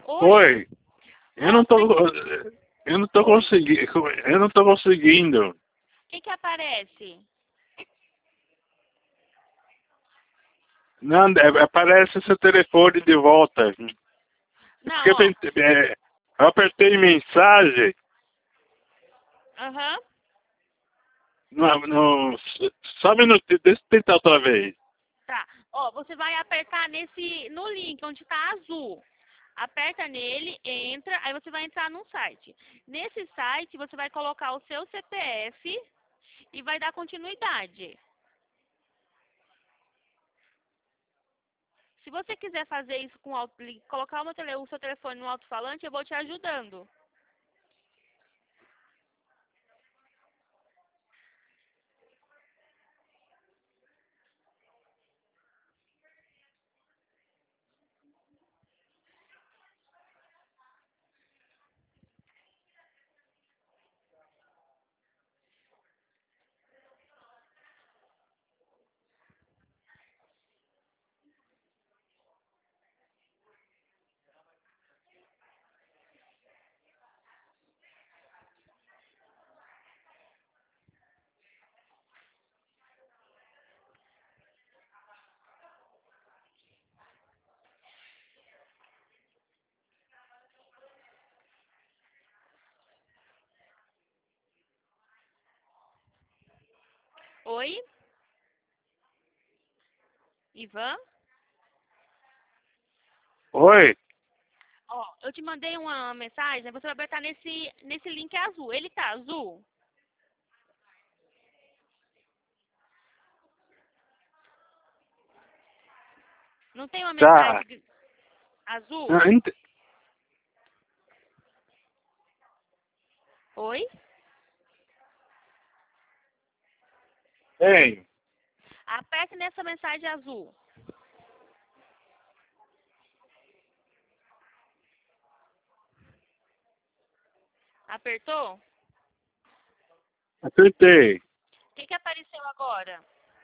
Oi? Oi, eu não tô, eu não tô conseguindo. O que aparece? Não, aparece seu telefone de volta. Não, Porque ó. eu apertei mensagem, Aham. só um minutinho, deixa eu tentar outra vez. Tá. Ó, você vai apertar no link onde tá azul. Aperta nele, entra, aí você vai entrar num site. Nesse site, você vai colocar o seu CPF e vai dar continuidade. Se você quiser fazer isso colocar o seu telefone no alto-falante, eu vou te ajudando. Oi? Ivan? Oi, Ó, eu te mandei uma mensagem, você vai apertar nesse link azul. Ele tá azul? Não tem uma tá. mensagem azul? Ah, Oi? Ei, Aperte nessa mensagem azul. Apertou? apertei. O que apareceu agora?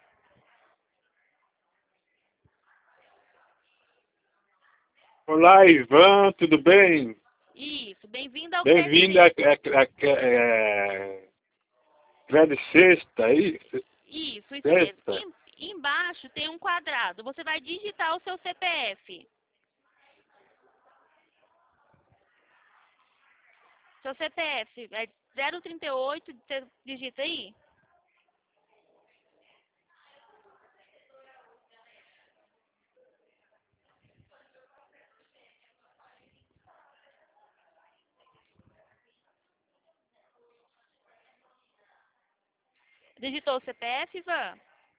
Olá, Ivan, tudo bem? Isso, bem-vindo ao Bem-vindo a, CRC. Velho Sexta, aí? Isso mesmo. Sexta. Embaixo tem um quadrado. Você vai digitar o seu CPF. Seu CPF é 038, você digita aí? Digitou o CPF, Ivan?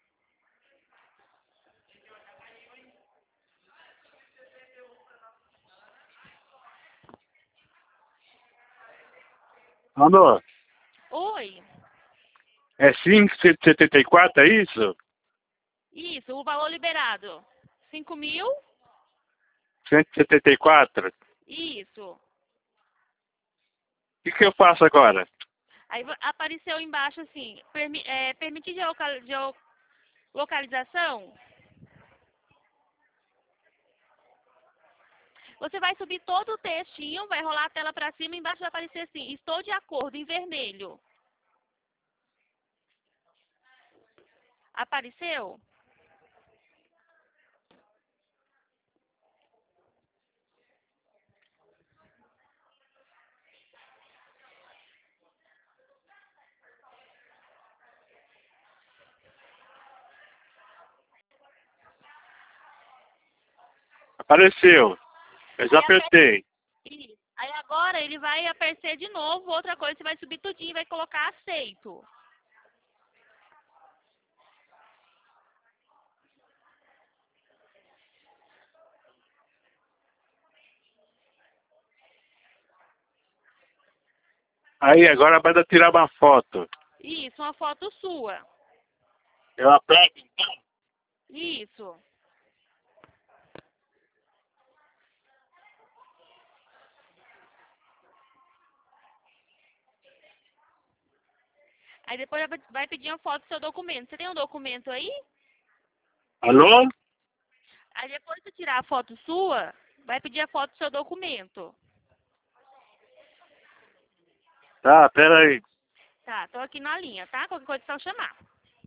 Alô, Oi. é 574, é isso? Isso, o valor liberado. 5.000? 174. O Isso. que eu faço agora? Aí apareceu embaixo assim, permitir geolocalização. Você vai subir todo o textinho, vai rolar a tela para cima, embaixo vai aparecer assim, estou de acordo, em vermelho. Apareceu? Apareceu. Eu já Aí, apertei. aí agora ele vai aparecer de novo, outra coisa, você vai subir tudinho e vai colocar aceito. Aí, agora vai dar tirar uma foto. Isso, uma foto sua. Eu aperto, então. Isso. Aí depois vai pedir uma foto do seu documento. Você tem um documento aí? Alô? Aí depois que tirar a foto sua, Vai pedir a foto do seu documento. Tá, pera aí. Tá, tô aqui na linha, tá? Qualquer coisa é só chamar.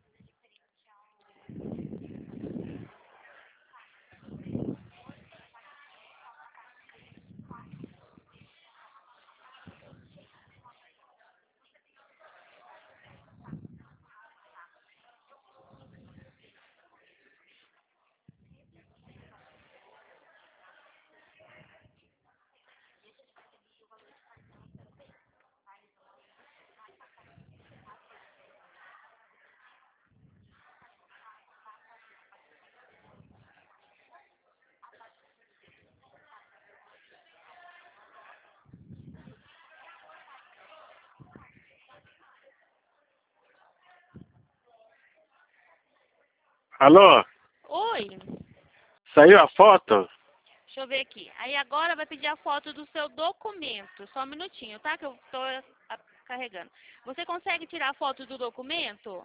Alô? Oi, Saiu a foto? deixa eu ver aqui. Aí agora vai pedir a foto do seu documento. Só um minutinho, tá? Que eu tô carregando. Você consegue tirar a foto do documento?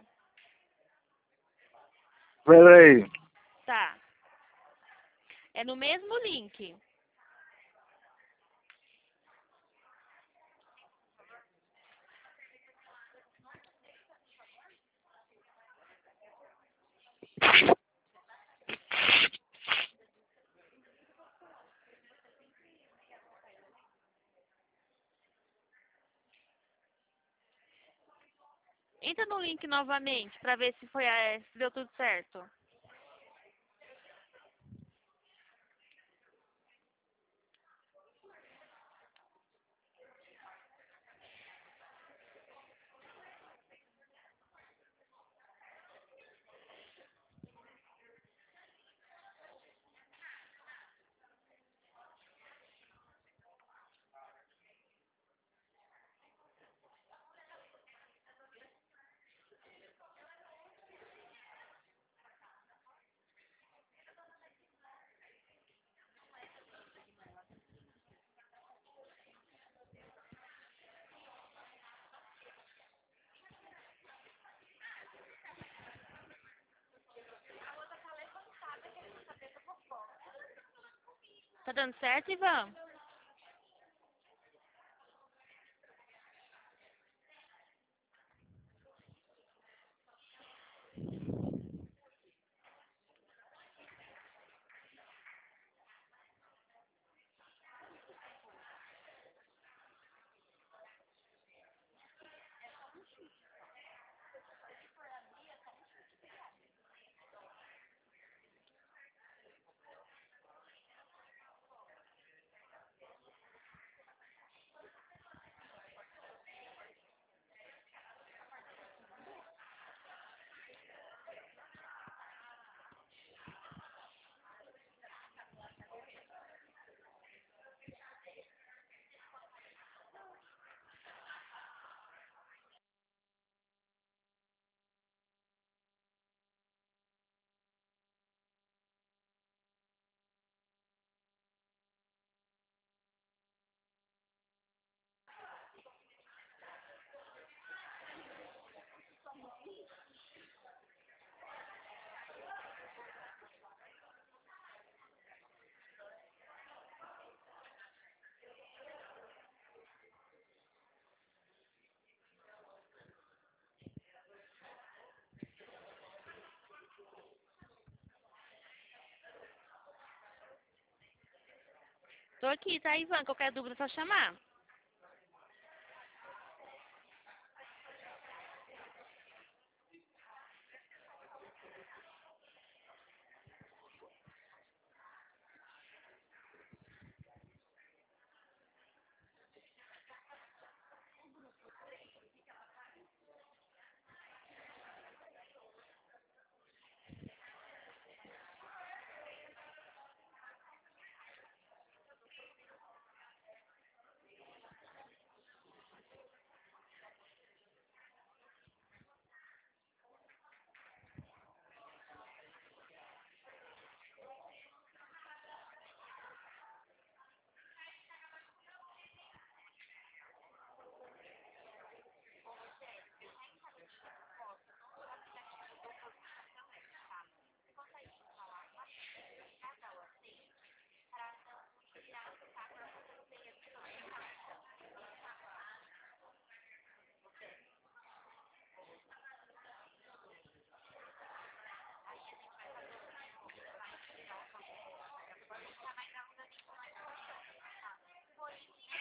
Pera aí. Tá. É no mesmo link. Entra no link novamente pra ver se foi se deu tudo certo. Tá dando certo, Ivan? Tô aqui, tá, Ivan? Qualquer dúvida é só chamar.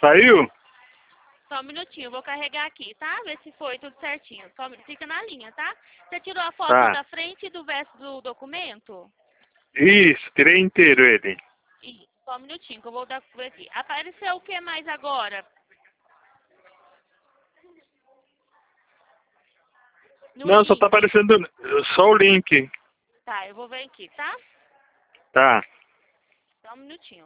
Saiu? Só um minutinho, eu vou carregar aqui, tá? Ver se foi tudo certinho. Fica na linha, tá? Você tirou a foto Tá. da frente e do verso do documento? Isso, tirei inteiro ele. Só um minutinho que eu vou ver aqui. Apareceu o que mais agora? No Não, só tá link. aparecendo só o link. Tá, eu vou ver aqui, tá? Tá. Só um minutinho.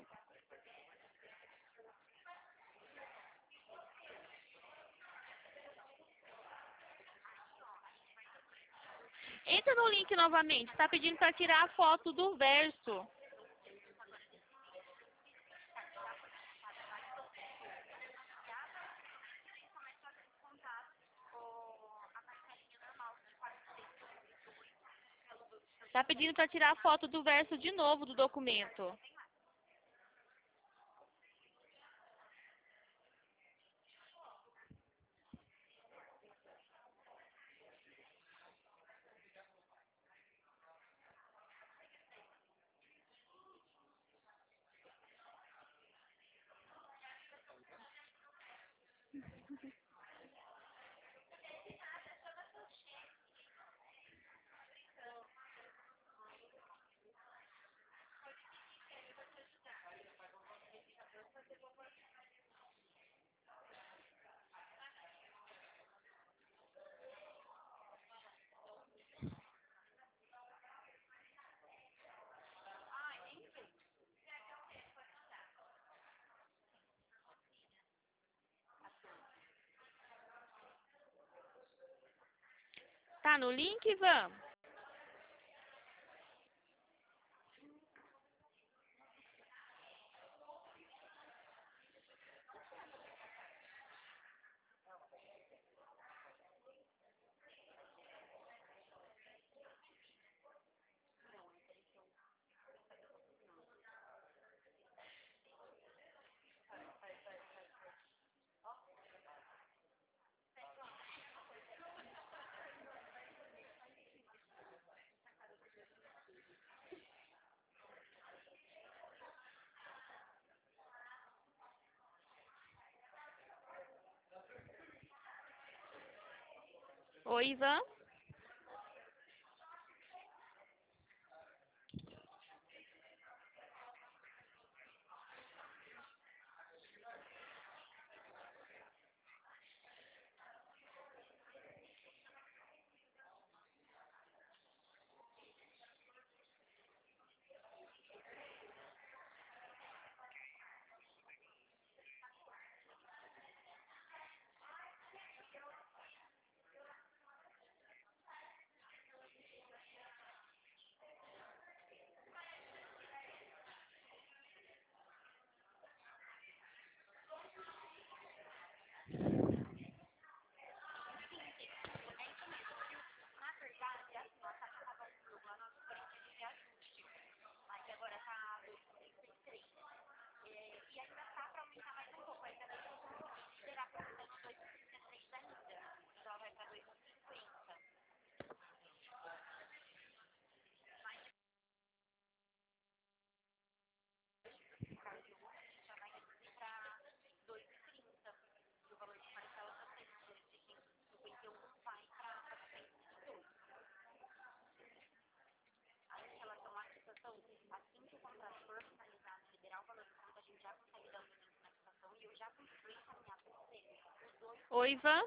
Entra no link novamente. Tá pedindo para tirar a foto do verso. Tá pedindo para tirar a foto do verso de novo do documento. Tá no link, Ivan? Oi, Ivan? Oi, Ivan?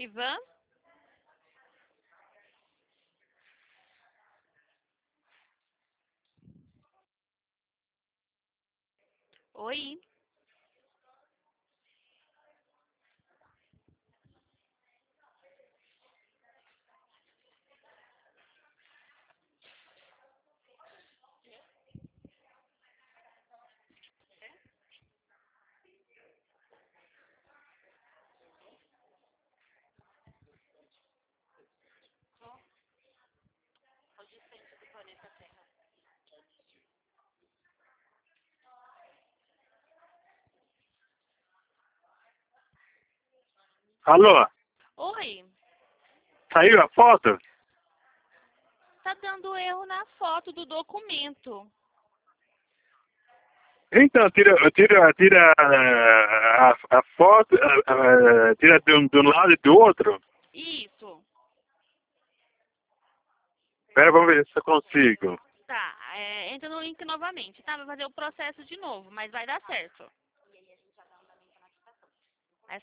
Ivan? Oi? Alô? Oi? Saiu a foto? Tá dando erro na foto do documento. Então, tira a foto, tira de um lado e do outro. Isso. Espera, vamos ver se eu consigo. Tá, entra no link novamente, tá? Vai fazer o processo de novo, mas vai dar certo.